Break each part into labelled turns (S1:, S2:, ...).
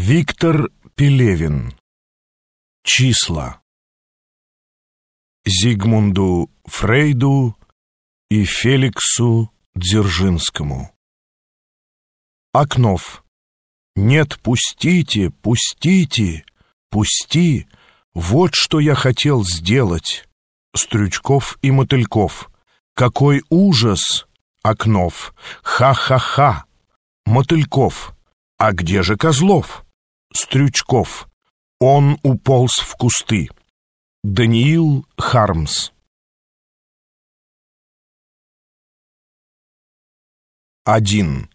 S1: Виктор Пелевин. Числа. Зигмунду Фрейду и Феликсу Дзержинскому. Окнов. Нет, пустите, пустите, пусти. Вот что я хотел сделать. Стрючков и Мотыльков. Какой ужас! Окнов. Ха-ха-ха. Мотыльков. А где же Козлов? Стрючков. Он уполз в кусты. Даниил Хармс. 1.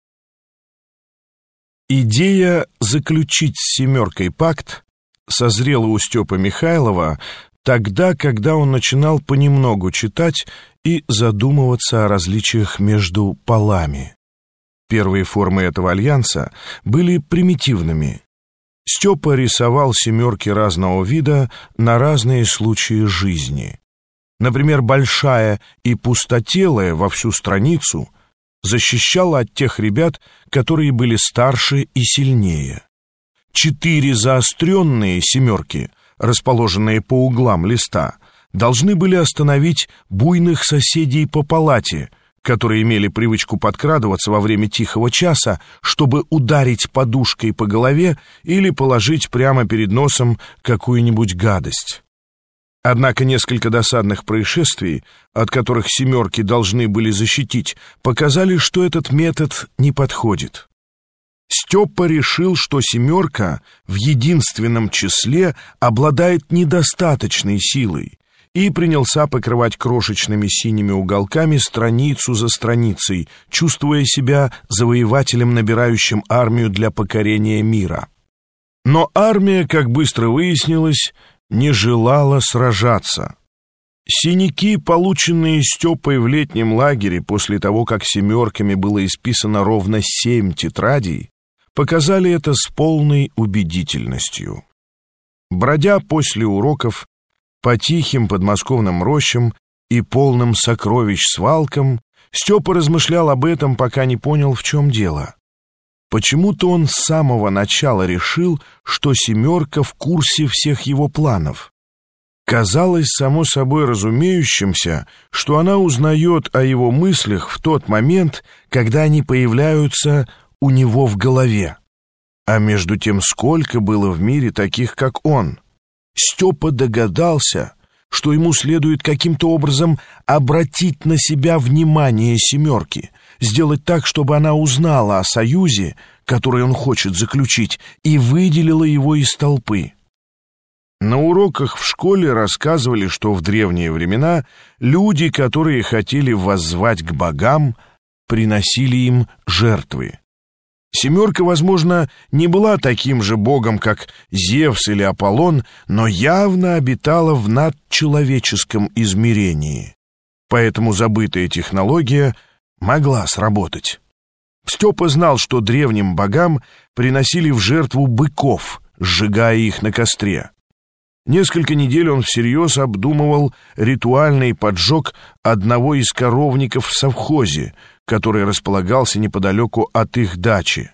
S1: Идея заключить с «семеркой» пакт созрела у Степы Михайлова тогда, когда он начинал понемногу читать и задумываться о различиях между полами. Первые формы этого альянса были примитивными. Степа рисовал «семерки» разного вида на разные случаи жизни. Например, большая и пустотелая во всю страницу защищала от тех ребят, которые были старше и сильнее. 4 заостренные «семерки», расположенные по углам листа, должны были остановить буйных соседей по палате, которые имели привычку подкрадываться во время тихого часа, чтобы ударить подушкой по голове или положить прямо перед носом какую-нибудь гадость. Однако несколько досадных происшествий, от которых «семерки» должны были защитить, показали, что этот метод не подходит. Степа решил, что «семерка» в единственном числе обладает недостаточной силой, и принялся покрывать крошечными синими уголками страницу за страницей, чувствуя себя завоевателем, набирающим армию для покорения мира. Но армия, как быстро выяснилось, не желала сражаться. Синяки, полученные Степой в летнем лагере после того, как «семерками» было исписано ровно 7 тетрадей, показали это с полной убедительностью. Бродя после уроков по тихим подмосковным рощам и полным сокровищ свалкам, Степа размышлял об этом, пока не понял, в чем дело. Почему-то он с самого начала решил, что «семерка» в курсе всех его планов. Казалось само собой разумеющимся, что она узнает о его мыслях в тот момент, когда они появляются у него в голове. А между тем, сколько было в мире таких, как он? Степа догадался, что ему следует каким-то образом обратить на себя внимание «семерки», сделать так, чтобы она узнала о союзе, который он хочет заключить, и выделила его из толпы. На уроках в школе рассказывали, что в древние времена люди, которые хотели воззвать к богам, приносили им жертвы. «Семерка», возможно, не была таким же богом, как Зевс или Аполлон, но явно обитала в надчеловеческом измерении. Поэтому забытая технология могла сработать. Степа знал, что древним богам приносили в жертву быков, сжигая их на костре. Несколько недель он всерьез обдумывал ритуальный поджог одного из коровников в совхозе, который располагался неподалеку от их дачи.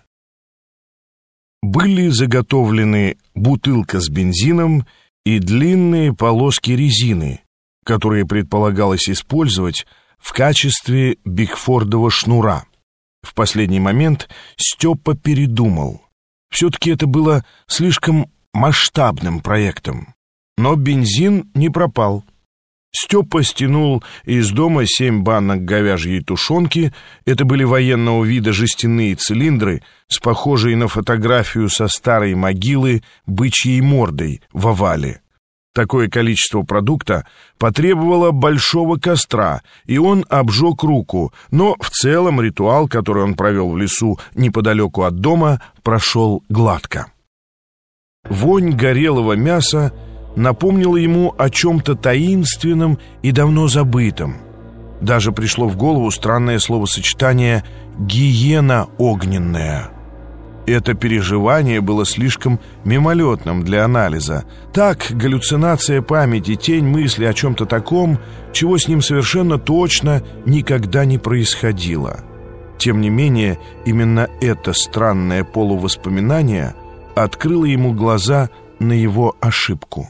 S1: Были заготовлены бутылка с бензином и длинные полоски резины, которые предполагалось использовать в качестве бигфордова шнура. В последний момент Степа передумал. Все-таки это было слишком масштабным проектом. Но бензин не пропал. Степа стянул из дома 7 банок говяжьей тушенки. Это были военного вида жестяные цилиндры с похожей на фотографию со старой могилы бычьей мордой в овале. Такое количество продукта потребовало большого костра, и он обжег руку, но в целом ритуал, который он провел в лесу неподалеку от дома, прошел гладко. Вонь горелого мяса напомнила ему о чем-то таинственном и давно забытом. Даже пришло в голову странное словосочетание «гиена огненная». Это переживание было слишком мимолетным для анализа. Так, галлюцинация памяти, тень мысли о чем-то таком, чего с ним совершенно точно никогда не происходило. Тем не менее, именно это странное полувоспоминание открыло ему глаза на его ошибку.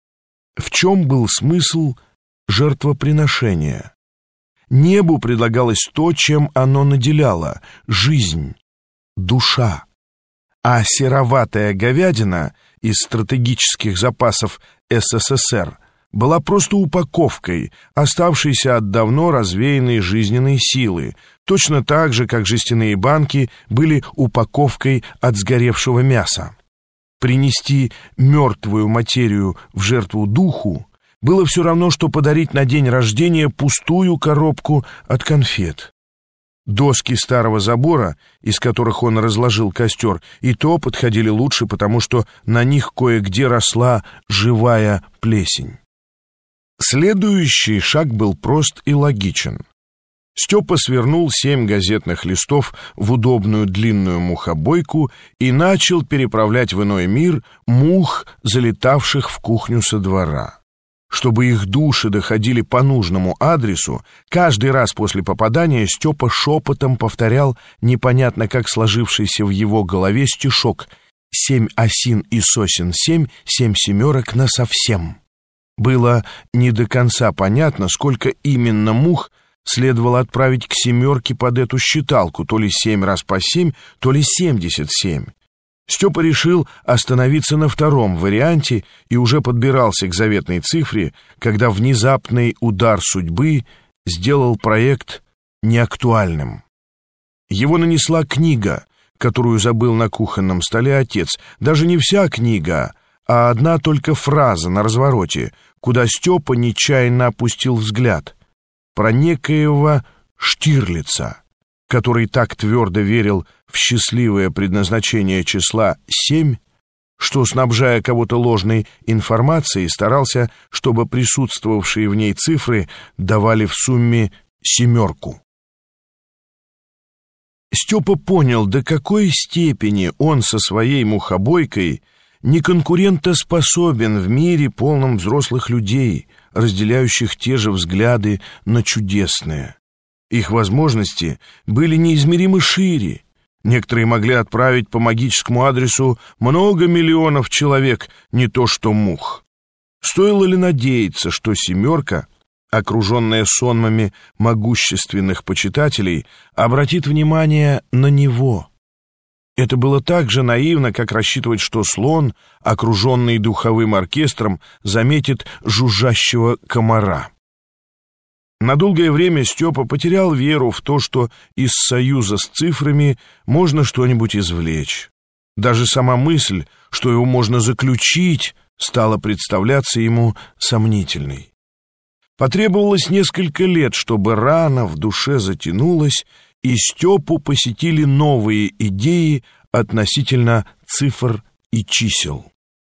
S1: В чем был смысл жертвоприношения? Небу предлагалось то, чем оно наделяло — жизнь, душа. А сероватая говядина из стратегических запасов СССР была просто упаковкой, оставшейся от давно развеянной жизненной силы, точно так же, как жестяные банки были упаковкой от сгоревшего мяса. Принести мертвую материю в жертву духу было все равно, что подарить на день рождения пустую коробку от конфет. Доски старого забора, из которых он разложил костер, и то подходили лучше, потому что на них кое-где росла живая плесень. Следующий шаг был прост и логичен. Степа свернул 7 газетных листов в удобную длинную мухобойку и начал переправлять в иной мир мух, залетавших в кухню со двора. Чтобы их души доходили по нужному адресу, каждый раз после попадания Степа шепотом повторял непонятно как сложившийся в его голове стишок: 7 осин и сосен 7, 7 семерок насовсем. Было не до конца понятно, сколько именно мух следовало отправить к семерке под эту считалку, то ли 7 раз по 7, то ли 77. Степа решил остановиться на втором варианте и уже подбирался к заветной цифре, когда внезапный удар судьбы сделал проект неактуальным. Его нанесла книга, которую забыл на кухонном столе отец. Даже не вся книга, а одна только фраза на развороте, куда Степа нечаянно опустил взгляд. Про некоего Штирлица, который так твердо верил в счастливое предназначение числа 7, что, снабжая кого-то ложной информацией, старался, чтобы присутствовавшие в ней цифры давали в сумме 7. Степа понял, до какой степени он со своей мухобойкой неконкурентоспособен в мире, полном взрослых людей, разделяющих те же взгляды на чудесное. Их возможности были неизмеримо шире. Некоторые могли отправить по магическому адресу много миллионов человек, не то что мух. Стоило ли надеяться, что 7, окруженная сонмами могущественных почитателей, обратит внимание на него? Это было так же наивно, как рассчитывать, что слон, окруженный духовым оркестром, заметит жужжащего комара. На долгое время Степа потерял веру в то, что из союза с цифрами можно что-нибудь извлечь. Даже сама мысль, что его можно заключить, стала представляться ему сомнительной. Потребовалось несколько лет, чтобы рана в душе затянулась, и Степу посетили новые идеи относительно цифр и чисел.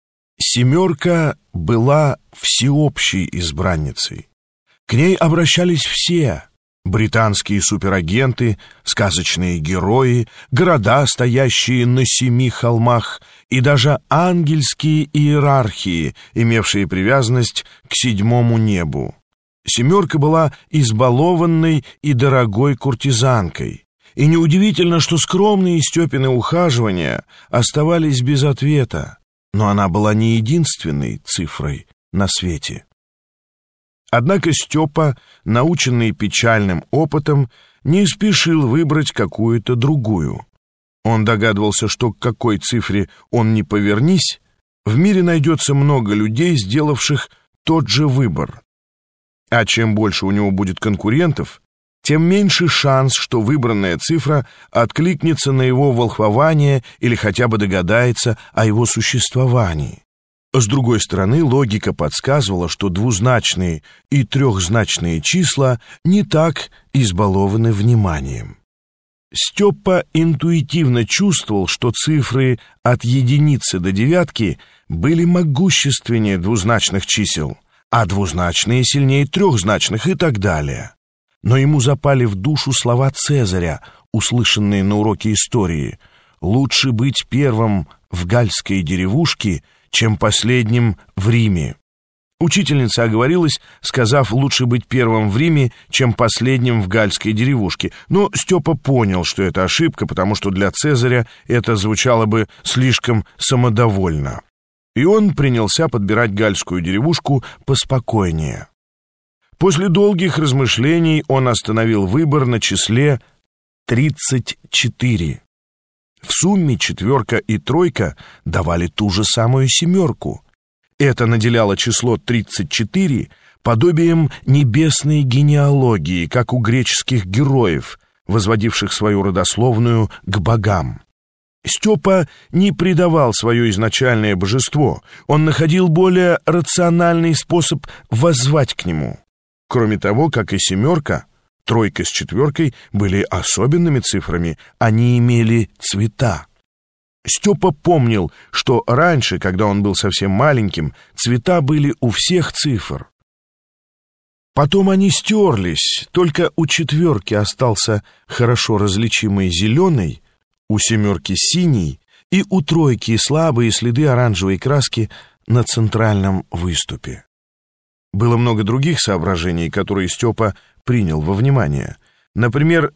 S1: 7 была всеобщей избранницей. К ней обращались все — британские суперагенты, сказочные герои, города, стоящие на 7 холмах, и даже ангельские иерархии, имевшие привязанность к 7 небу. 7 была избалованной и дорогой куртизанкой, и неудивительно, что скромные Степины ухаживания оставались без ответа, но она была не единственной цифрой на свете. Однако Степа, наученный печальным опытом, не спешил выбрать какую-то другую. Он догадывался, что к какой цифре он ни повернись, в мире найдется много людей, сделавших тот же выбор. А чем больше у него будет конкурентов, тем меньше шанс, что выбранная цифра откликнется на его волхвование или хотя бы догадается о его существовании. С другой стороны, логика подсказывала, что двузначные и трехзначные числа не так избалованы вниманием. Степа интуитивно чувствовал, что цифры от 1 до 9 были могущественнее двузначных чисел, а двузначные сильнее трехзначных и так далее. Но ему запали в душу слова Цезаря, услышанные на уроке истории: «Лучше быть первым в гальской деревушке, чем последним в Риме». Учительница оговорилась, сказав, лучше быть первым в Риме, чем последним в гальской деревушке. Но Степа понял, что это ошибка, потому что для Цезаря это звучало бы слишком самодовольно. И он принялся подбирать гальскую деревушку поспокойнее. После долгих размышлений он остановил выбор на числе 34. В сумме четверка и тройка давали ту же самую семерку. Это наделяло число 34 подобием небесной генеалогии, как у греческих героев, возводивших свою родословную к богам. Степа не предавал свое изначальное божество, он находил более рациональный способ воззвать к нему. Кроме того, как и семерка, тройка с четверкой были особенными цифрами, они имели цвета. Степа помнил, что раньше, когда он был совсем маленьким, цвета были у всех цифр. Потом они стерлись, только у четверки остался хорошо различимый зеленый, у семерки синий и у тройки слабые следы оранжевой краски на центральном выступе. Было много других соображений, которые Степа принял во внимание. Например,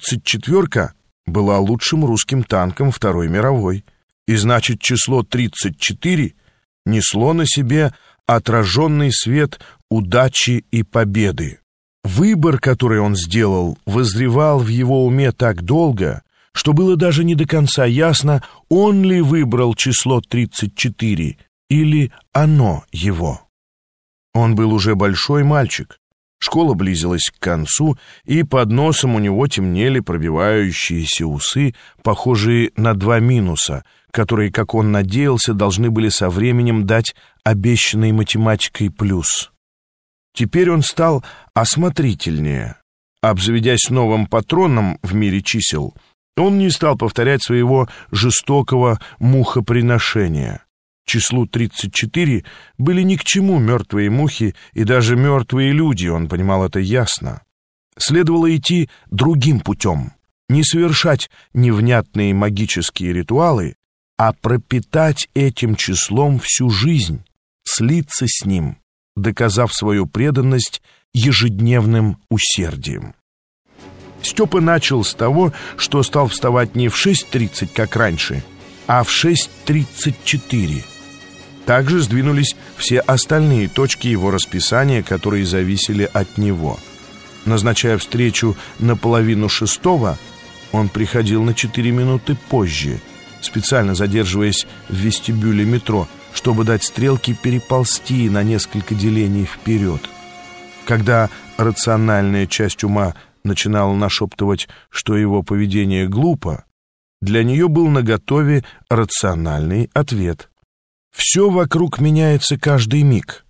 S1: 34-ка была лучшим русским танком Второй мировой, и значит, число 34 несло на себе отраженный свет удачи и победы. Выбор, который он сделал, воззревал в его уме так долго, что было даже не до конца ясно, он ли выбрал число 34 или оно его. Он был уже большой мальчик. Школа близилась к концу, и под носом у него темнели пробивающиеся усы, похожие на 2 минуса, которые, как он надеялся, должны были со временем дать обещанный математикой плюс. Теперь он стал осмотрительнее. Обзаведясь новым патроном в мире чисел, он не стал повторять своего жестокого мухоприношения. Числу 34 были ни к чему мертвые мухи и даже мертвые люди, он понимал это ясно. Следовало идти другим путем, не совершать невнятные магические ритуалы, а пропитать этим числом всю жизнь, слиться с ним, доказав свою преданность ежедневным усердием. Степа начал с того, что стал вставать не в 6:30, как раньше, а в 6:34. Также сдвинулись все остальные точки его расписания, которые зависели от него. Назначая встречу на 5:30, он приходил на 4 минуты позже, специально задерживаясь в вестибюле метро, чтобы дать стрелке переползти на несколько делений вперед. Когда рациональная часть ума начинала нашептывать, что его поведение глупо, для нее был наготове рациональный ответ. Все вокруг меняется каждый миг,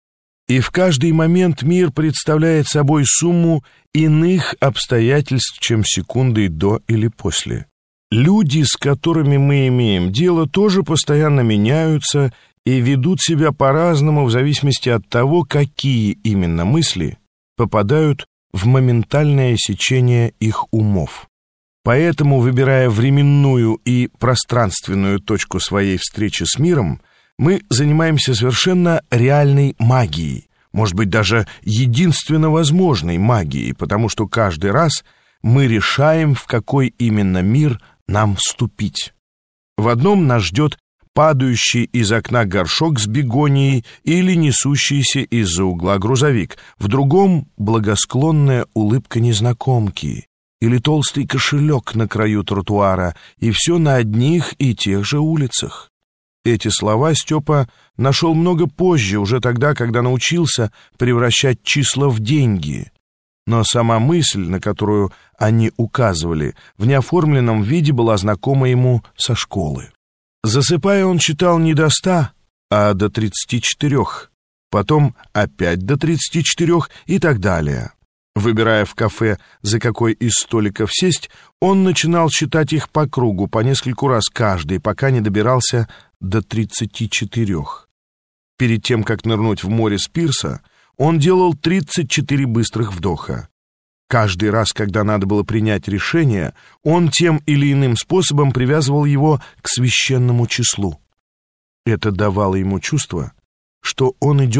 S1: и в каждый момент мир представляет собой сумму иных обстоятельств, чем секунды до или после. Люди, с которыми мы имеем дело, тоже постоянно меняются и ведут себя по-разному в зависимости от того, какие именно мысли попадают в моментальное сечение их умов. Поэтому, выбирая временную и пространственную точку своей встречи с миром, мы занимаемся совершенно реальной магией, может быть, даже единственно возможной магией, потому что каждый раз мы решаем, в какой именно мир нам вступить. В одном нас ждет падающий из окна горшок с бегонией или несущийся из-за угла грузовик, в другом — благосклонная улыбка незнакомки или толстый кошелек на краю тротуара, и все на одних и тех же улицах. Эти слова Степа нашел много позже, уже тогда, когда научился превращать числа в деньги. Но сама мысль, на которую они указывали, в неоформленном виде была знакома ему со школы. Засыпая, он читал не до 100, а до 34, потом опять до 34 и так далее. Выбирая в кафе, за какой из столиков сесть, он начинал читать их по кругу, по нескольку раз каждый, пока не добирался до 34. Перед тем, как нырнуть в море с пирса, он делал 34 быстрых вдоха. Каждый раз, когда надо было принять решение, он тем или иным способом привязывал его к священному числу. Это давало ему чувство, что он идет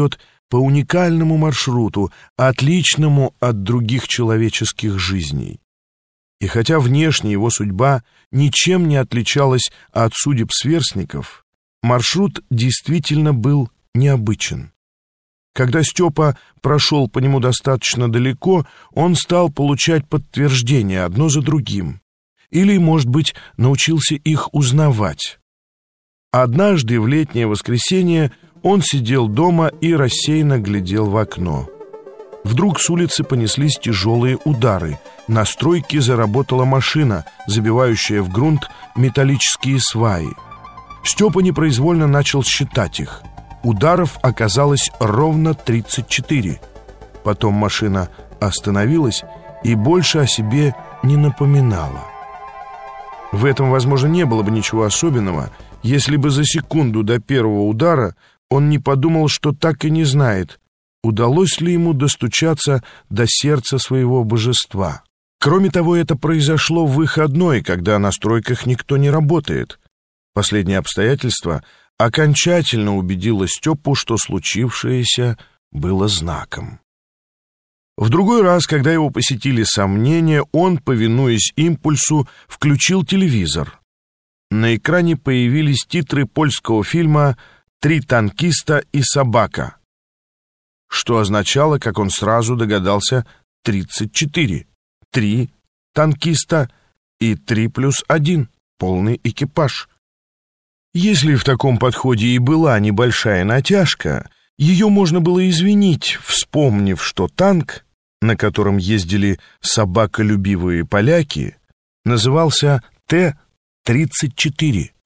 S1: по уникальному маршруту, отличному от других человеческих жизней. И хотя внешне его судьба ничем не отличалась от судеб сверстников, маршрут действительно был необычен. Когда Степа прошел по нему достаточно далеко, он стал получать подтверждения одно за другим. Или, может быть, научился их узнавать. Однажды в летнее воскресенье он сидел дома и рассеянно глядел в окно. Вдруг с улицы понеслись тяжелые удары. На стройке заработала машина, забивающая в грунт металлические сваи. Степа непроизвольно начал считать их. Ударов оказалось ровно 34. Потом машина остановилась и больше о себе не напоминала. В этом, возможно, не было бы ничего особенного, если бы за секунду до первого удара он не подумал, что так и не знает, удалось ли ему достучаться до сердца своего божества. Кроме того, это произошло в выходной, когда на стройках никто не работает. Последнее обстоятельство окончательно убедило Степу, что случившееся было знаком. В другой раз, когда его посетили сомнения, он, повинуясь импульсу, включил телевизор. На экране появились титры польского фильма «Три танкиста и собака», что означало, как он сразу догадался, 34. 3 танкиста и 3+1, полный экипаж. Если в таком подходе и была небольшая натяжка, ее можно было извинить, вспомнив, что танк, на котором ездили собаколюбивые поляки, назывался Т-34,